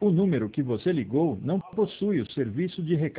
O número que você ligou não possui o serviço de